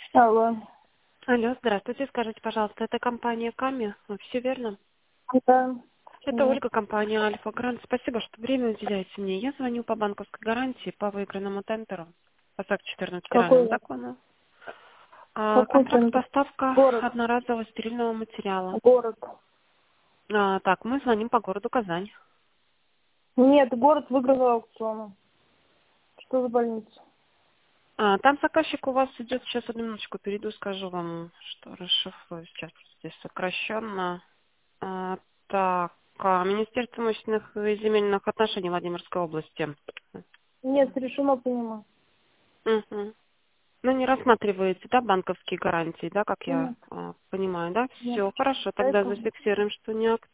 Алло. Алло, здравствуйте. Скажите, пожалуйста, это компания Ками? Все верно? Да. Это Нет. Ольга, компания Альфа Грант. Спасибо, что время уделяете мне. Я звоню по банковской гарантии по выигранному тендеру по САК 14 федеральному Какой? закону. Какой Контракт центр? поставка Город. одноразового стерильного материала. Город. Так, мы звоним по городу Казань. Нет, город выиграл аукцион. Что за больница? Там заказчик у вас идет, сейчас одну минуточку перейду, скажу вам, что расшифрую сейчас здесь сокращенно. Так, Министерство имущественных и земельных отношений Владимирской области. Нет, решено понимаю. Мгм. Ну, не рассматриваете, да, банковские гарантии, да, как я Нет. понимаю, да? Нет. Все, хорошо, тогда Поэтому. зафиксируем, что не